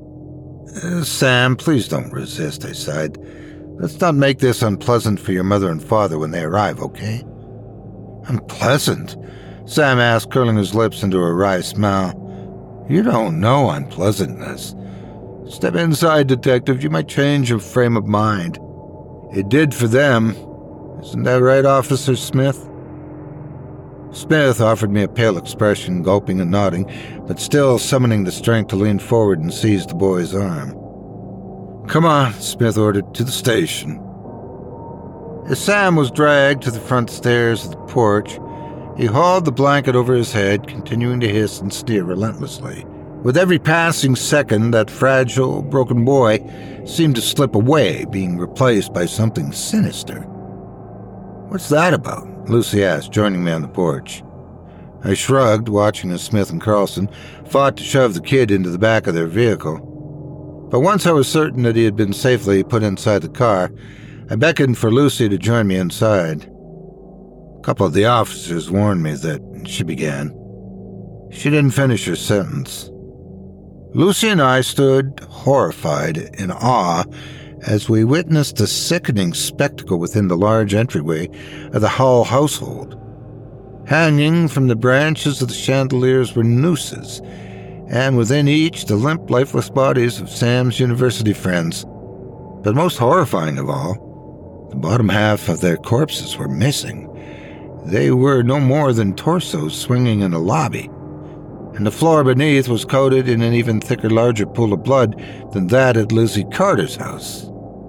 Sam, please don't resist, I sighed. Let's not make this unpleasant for your mother and father when they arrive, okay? Unpleasant? Sam asked, curling his lips into a wry smile. You don't know unpleasantness. Step inside, Detective. You might change your frame of mind. It did for them. Isn't that right, Officer Smith? Smith offered me a pale expression, gulping and nodding, but still summoning the strength to lean forward and seize the boy's arm. "Come on," Smith ordered, "to the station." As Sam was dragged to the front stairs of the porch, he hauled the blanket over his head, continuing to hiss and sneer relentlessly. With every passing second, that fragile, broken boy seemed to slip away, being replaced by something sinister. "What's that about?" Lucy asked, joining me on the porch. I shrugged, watching as Smith and Carlson fought to shove the kid into the back of their vehicle. But once I was certain that he had been safely put inside the car, I beckoned for Lucy to join me inside. "A couple of the officers warned me that," she began. She didn't finish her sentence. Lucy and I stood horrified in awe as we witnessed the sickening spectacle within the large entryway of the Hall household. Hanging from the branches of the chandeliers were nooses, and within each the limp, lifeless bodies of Sam's university friends. But most horrifying of all, the bottom half of their corpses were missing. They were no more than torsos swinging in a lobby, and the floor beneath was coated in an even thicker, larger pool of blood than that at Lizzie Carter's house.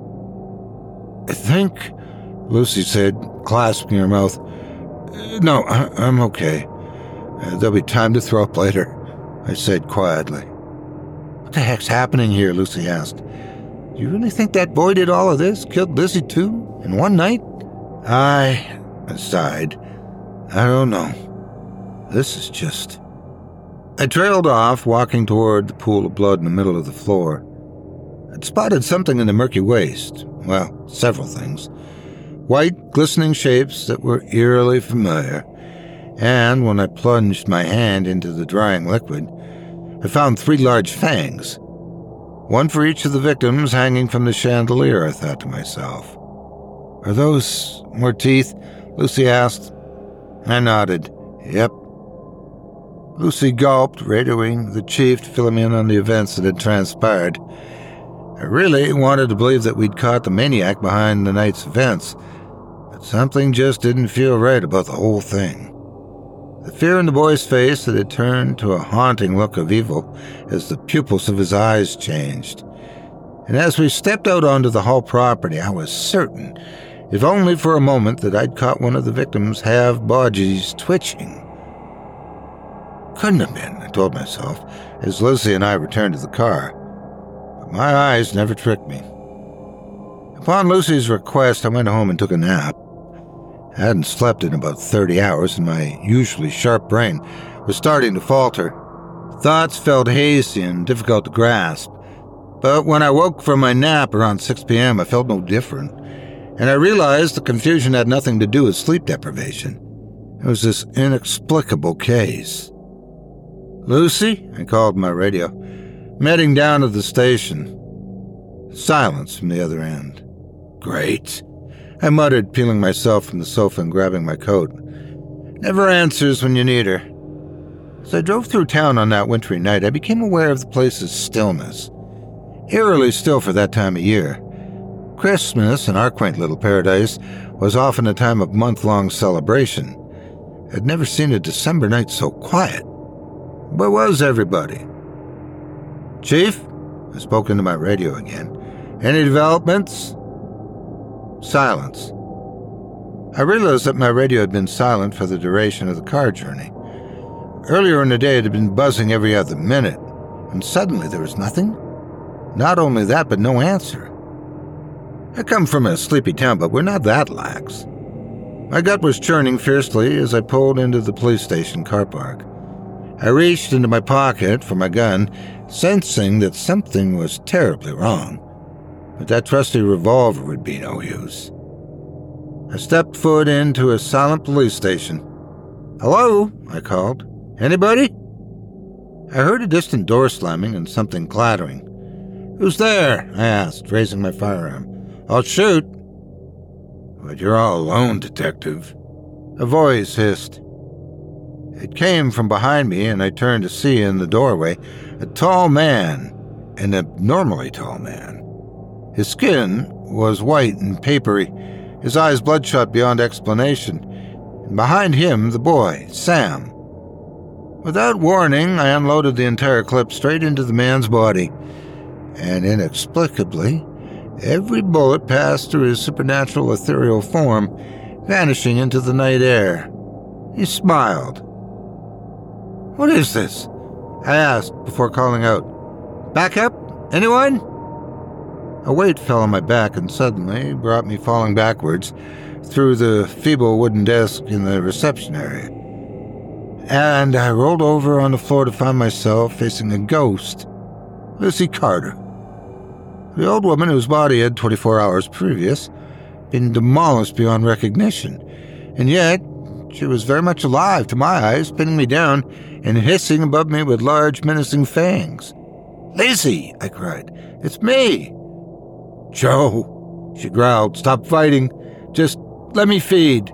"I think," Lucy said, clasping her mouth. "No, I'm okay. There'll be time to throw up later," I said quietly. "What the heck's happening here?" Lucy asked. "Do you really think that boy did all of this? Killed Lizzie too? In one night?" I sighed. "I don't know. This is just..." I trailed off, walking toward the pool of blood in the middle of the floor. I'd spotted something in the murky waste. Well, several things. White, glistening shapes that were eerily familiar. And when I plunged my hand into the drying liquid, I found 3 large fangs. One for each of the victims hanging from the chandelier, I thought to myself. "Are those more teeth?" Lucy asked. I nodded. "Yep." Lucy gulped, radioing the chief to fill him in on the events that had transpired. I really wanted to believe that we'd caught the maniac behind the night's events, but something just didn't feel right about the whole thing. The fear in the boy's face that had turned to a haunting look of evil as the pupils of his eyes changed. And as we stepped out onto the Hall property, I was certain, if only for a moment, that I'd caught one of the victims' half-bodies twitching. Couldn't have been, I told myself, as Lucy and I returned to the car. But my eyes never tricked me. Upon Lucy's request, I went home and took a nap. I hadn't slept in about 30 hours, and my usually sharp brain was starting to falter. Thoughts felt hazy and difficult to grasp. But when I woke from my nap around 6 p.m., I felt no different, and I realized the confusion had nothing to do with sleep deprivation. It was this inexplicable case. "Lucy?" I called my radio. I'm heading down to the station. Silence from the other end. "Great," I muttered, peeling myself from the sofa and grabbing my coat. Never answers when you need her. As I drove through town on that wintry night, I became aware of the place's stillness. Eerily still for that time of year. Christmas in our quaint little paradise was often a time of month-long celebration. I'd never seen a December night so quiet. Where was everybody? "Chief?" I spoke into my radio again. "Any developments?" Silence. I realized that my radio had been silent for the duration of the car journey. Earlier in the day it had been buzzing every other minute, and suddenly there was nothing. Not only that, but no answer. I come from a sleepy town, but we're not that lax. My gut was churning fiercely as I pulled into the police station car park. I reached into my pocket for my gun, sensing that something was terribly wrong, but that trusty revolver would be no use. I stepped foot into a silent police station. "Hello?" I called. "Anybody?" I heard a distant door slamming and something clattering. "Who's there?" I asked, raising my firearm. "I'll shoot." "But you're all alone, Detective," a voice hissed. It came from behind me, and I turned to see in the doorway a tall man, an abnormally tall man. His skin was white and papery, his eyes bloodshot beyond explanation, and behind him the boy, Sam. Without warning, I unloaded the entire clip straight into the man's body, and inexplicably, every bullet passed through his supernatural ethereal form, vanishing into the night air. He smiled. "What is this?" I asked before calling out, "Back up? Anyone?" A weight fell on my back and suddenly brought me falling backwards through the feeble wooden desk in the reception area. And I rolled over on the floor to find myself facing a ghost, Lucy Carter. The old woman whose body had 24 hours previous been demolished beyond recognition, and yet she was very much alive to my eyes, pinning me down and hissing above me with large, menacing fangs. "Lizzie!" I cried. "It's me!" "Joe," she growled, "stop fighting. Just let me feed."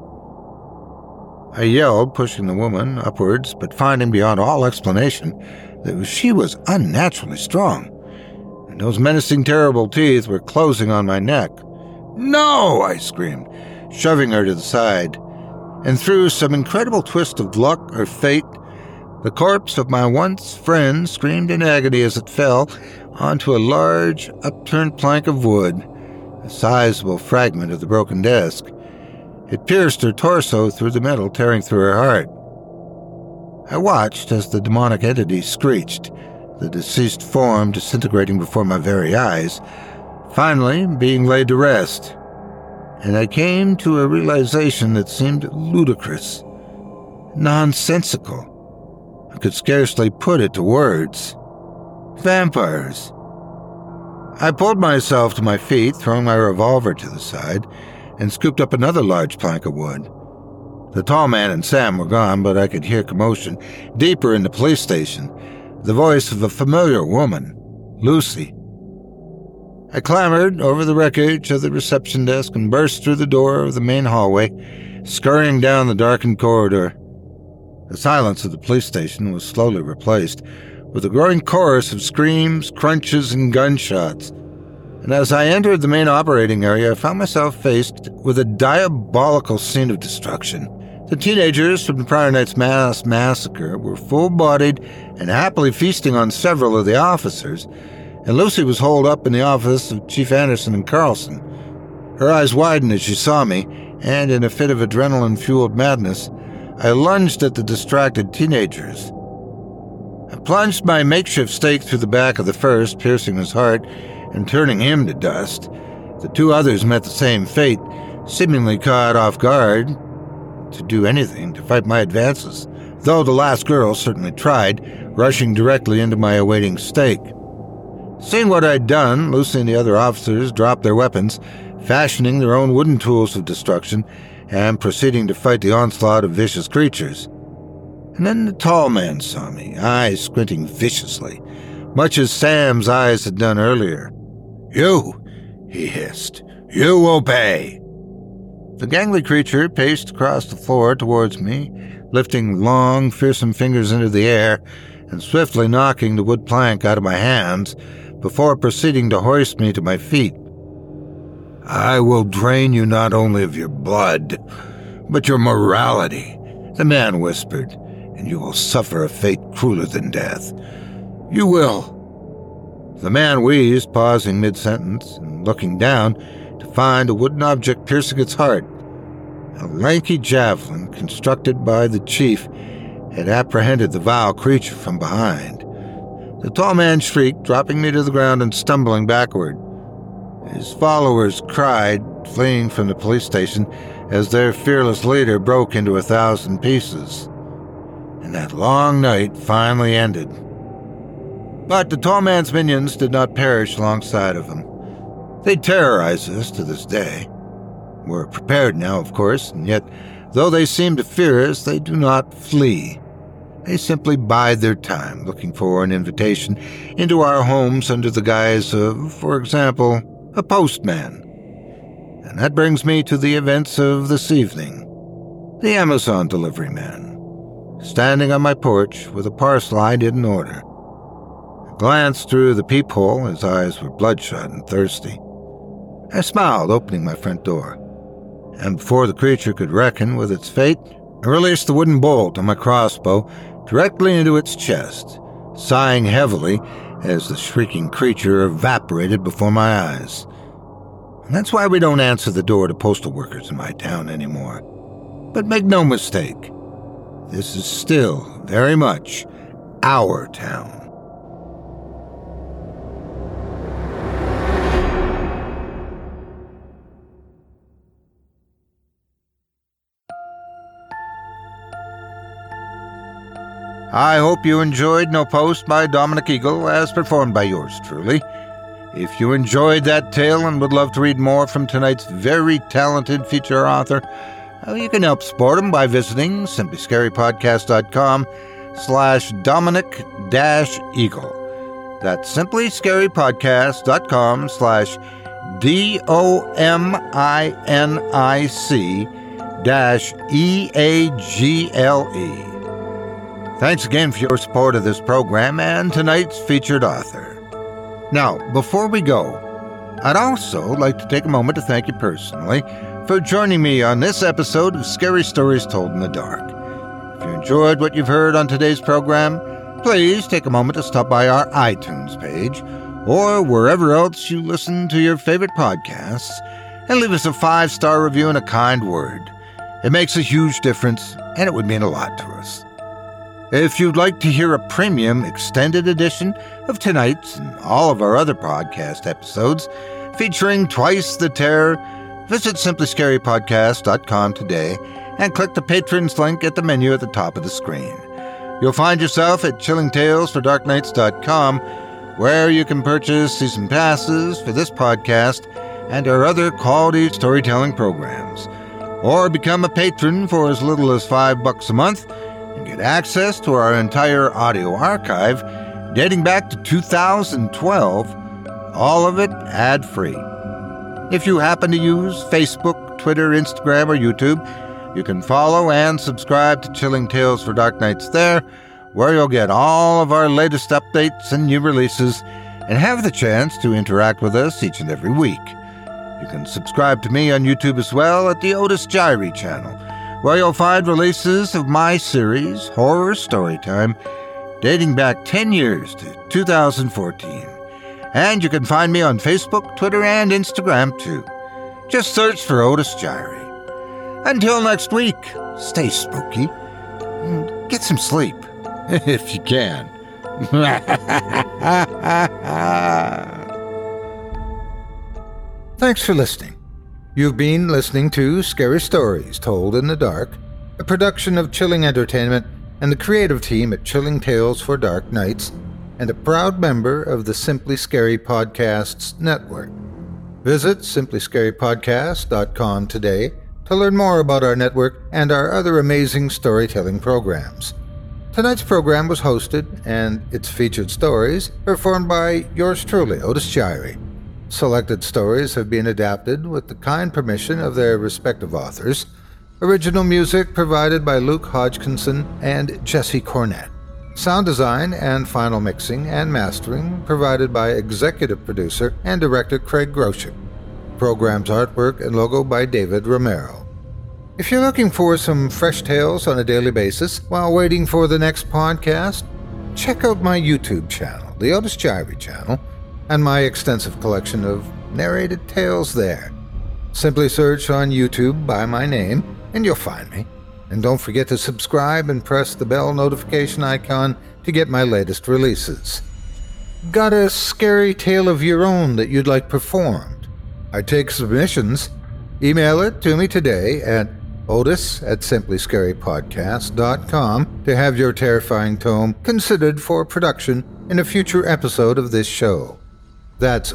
I yelled, pushing the woman upwards, but finding beyond all explanation that she was unnaturally strong, and those menacing, terrible teeth were closing on my neck. "No!" I screamed, shoving her to the side, and through some incredible twist of luck or fate, the corpse of my once friend screamed in agony as it fell onto a large, upturned plank of wood, a sizable fragment of the broken desk. It pierced her torso through the metal, tearing through her heart. I watched as the demonic entity screeched, the deceased form disintegrating before my very eyes, finally being laid to rest. And I came to a realization that seemed ludicrous, nonsensical. I could scarcely put it to words. Vampires. I pulled myself to my feet, throwing my revolver to the side, and scooped up another large plank of wood. The tall man and Sam were gone, but I could hear commotion deeper in the police station, the voice of a familiar woman, Lucy. I clambered over the wreckage of the reception desk and burst through the door of the main hallway, scurrying down the darkened corridor. The silence of the police station was slowly replaced with a growing chorus of screams, crunches, and gunshots. And as I entered the main operating area, I found myself faced with a diabolical scene of destruction. The teenagers from the prior night's mass massacre were full-bodied and happily feasting on several of the officers, and Lucy was holed up in the office of Chief Anderson and Carlson. Her eyes widened as she saw me, and in a fit of adrenaline-fueled madness, I lunged at the distracted teenagers. I plunged my makeshift stake through the back of the first, piercing his heart and turning him to dust. The two others met the same fate, seemingly caught off guard to do anything to fight my advances, though the last girl certainly tried, rushing directly into my awaiting stake. Seeing what I'd done, Lucy and the other officers dropped their weapons, fashioning their own wooden tools of destruction, and proceeding to fight the onslaught of vicious creatures. And then the tall man saw me, eyes squinting viciously, much as Sam's eyes had done earlier. "You," he hissed, "you will pay." The gangly creature paced across the floor towards me, lifting long, fearsome fingers into the air and swiftly knocking the wood plank out of my hands before proceeding to hoist me to my feet. "I will drain you not only of your blood, but your morality," the man whispered, "and you will suffer a fate crueler than death. You will." The man wheezed, pausing mid-sentence and looking down to find a wooden object piercing its heart. A lanky javelin constructed by the chief had apprehended the vile creature from behind. The tall man shrieked, dropping me to the ground and stumbling backward. His followers cried, fleeing from the police station as their fearless leader broke into 1,000 pieces. And that long night finally ended. But the tall man's minions did not perish alongside of him. They terrorize us to this day. We're prepared now, of course, and yet, though they seem to fear us, they do not flee. They simply bide their time, looking for an invitation into our homes under the guise of, for example, a postman. And that brings me to the events of this evening. The Amazon delivery man, standing on my porch with a parcel I didn't order. I glanced through the peephole. His eyes were bloodshot and thirsty. I smiled, opening my front door, and before the creature could reckon with its fate, I released the wooden bolt on my crossbow directly into its chest, sighing heavily as the shrieking creature evaporated before my eyes. And that's why we don't answer the door to postal workers in my town anymore. But make no mistake, this is still very much our town. I hope you enjoyed No Post by Dominic Eagle as performed by yours truly. If you enjoyed that tale and would love to read more from tonight's very talented feature author, you can help support him by visiting simplyscarypodcast.com/Dominic-Eagle. That's simplyscarypodcast.com/DOMINIC-EAGLE. Thanks again for your support of this program and tonight's featured author. Now, before we go, I'd also like to take a moment to thank you personally for joining me on this episode of Scary Stories Told in the Dark. If you enjoyed what you've heard on today's program, please take a moment to stop by our iTunes page or wherever else you listen to your favorite podcasts and leave us a 5-star review and a kind word. It makes a huge difference, and it would mean a lot to us. If you'd like to hear a premium extended edition of tonight's and all of our other podcast episodes featuring Twice the Terror, visit simplyscarypodcast.com today and click the Patrons link at the menu at the top of the screen. You'll find yourself at chillingtalesfordarknights.com, where you can purchase season passes for this podcast and our other quality storytelling programs, or become a patron for as little as $5 a month and get access to our entire audio archive dating back to 2012, all of it ad-free. If you happen to use Facebook, Twitter, Instagram, or YouTube, you can follow and subscribe to Chilling Tales for Dark Nights there, where you'll get all of our latest updates and new releases and have the chance to interact with us each and every week. You can subscribe to me on YouTube as well at the Otis Gyrie channel, where you'll find releases of my series, Horror Storytime, dating back 10 years to 2014. And you can find me on Facebook, Twitter, and Instagram too. Just search for Otis Gyrie. Until next week, stay spooky and get some sleep, if you can. Thanks for listening. You've been listening to Scary Stories Told in the Dark, a production of Chilling Entertainment and the creative team at Chilling Tales for Dark Nights, and a proud member of the Simply Scary Podcasts Network. Visit simplyscarypodcast.com today to learn more about our network and our other amazing storytelling programs. Tonight's program was hosted, and its featured stories performed by yours truly, Otis Gyrie. Selected stories have been adapted with the kind permission of their respective authors. Original music provided by Luke Hodgkinson and Jesse Cornett. Sound design and final mixing and mastering provided by executive producer and director Craig Groshek. Program's artwork and logo by David Romero. If you're looking for some fresh tales on a daily basis while waiting for the next podcast, check out my YouTube channel, the Otis Gyrie channel, and my extensive collection of narrated tales there. Simply search on YouTube by my name, and you'll find me. And don't forget to subscribe and press the bell notification icon to get my latest releases. Got a scary tale of your own that you'd like performed? I take submissions. Email it to me today at otis@simplyscarypodcast.com to have your terrifying tome considered for production in a future episode of this show. That's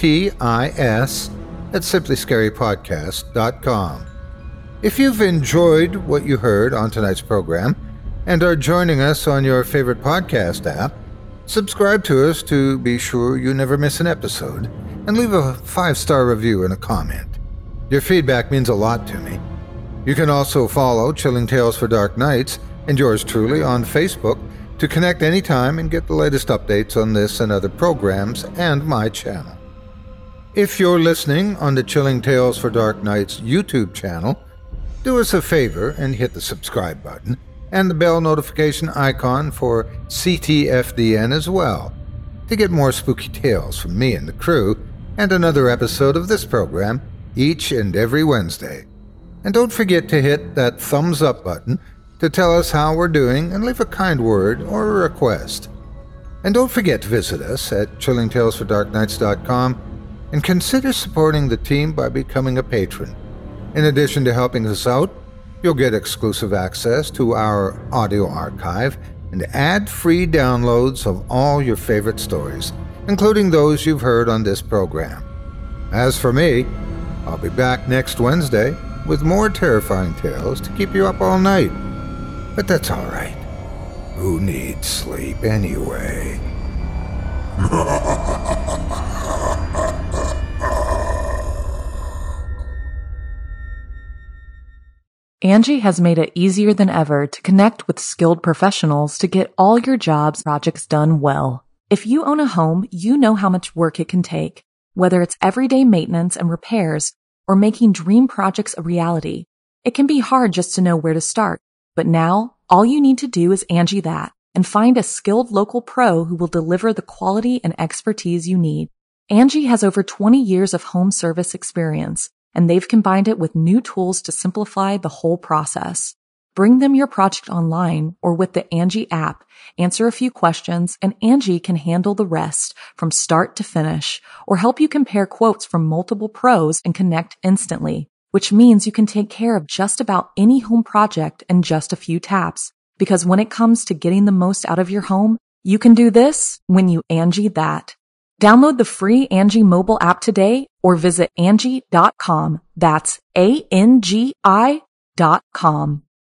OTIS@simplyscarypodcast.com. If you've enjoyed what you heard on tonight's program and are joining us on your favorite podcast app, subscribe to us to be sure you never miss an episode, and leave a 5-star review and a comment. Your feedback means a lot to me. You can also follow Chilling Tales for Dark Nights and yours truly on Facebook to connect anytime and get the latest updates on this and other programs and my channel. If you're listening on the Chilling Tales for Dark Nights YouTube channel, do us a favor and hit the subscribe button and the bell notification icon for CTFDN as well, to get more spooky tales from me and the crew and another episode of this program each and every Wednesday. And don't forget to hit that thumbs up button to tell us how we're doing and leave a kind word or a request. And don't forget to visit us at chillingtalesfordarknights.com and consider supporting the team by becoming a patron. In addition to helping us out, you'll get exclusive access to our audio archive and ad-free downloads of all your favorite stories, including those you've heard on this program. As for me, I'll be back next Wednesday with more terrifying tales to keep you up all night. But that's all right. Who needs sleep anyway? Angie has made it easier than ever to connect with skilled professionals to get all your jobs projects done well. If you own a home, you know how much work it can take, whether it's everyday maintenance and repairs or making dream projects a reality. It can be hard just to know where to start. But now, all you need to do is Angie that and find a skilled local pro who will deliver the quality and expertise you need. Angie has over 20 years of home service experience, and they've combined it with new tools to simplify the whole process. Bring them your project online or with the Angie app, answer a few questions, and Angie can handle the rest from start to finish, or help you compare quotes from multiple pros and connect instantly, which means you can take care of just about any home project in just a few taps. Because when it comes to getting the most out of your home, you can do this when you Angie that. Download the free Angie mobile app today or visit Angie.com. That's ANGI.com.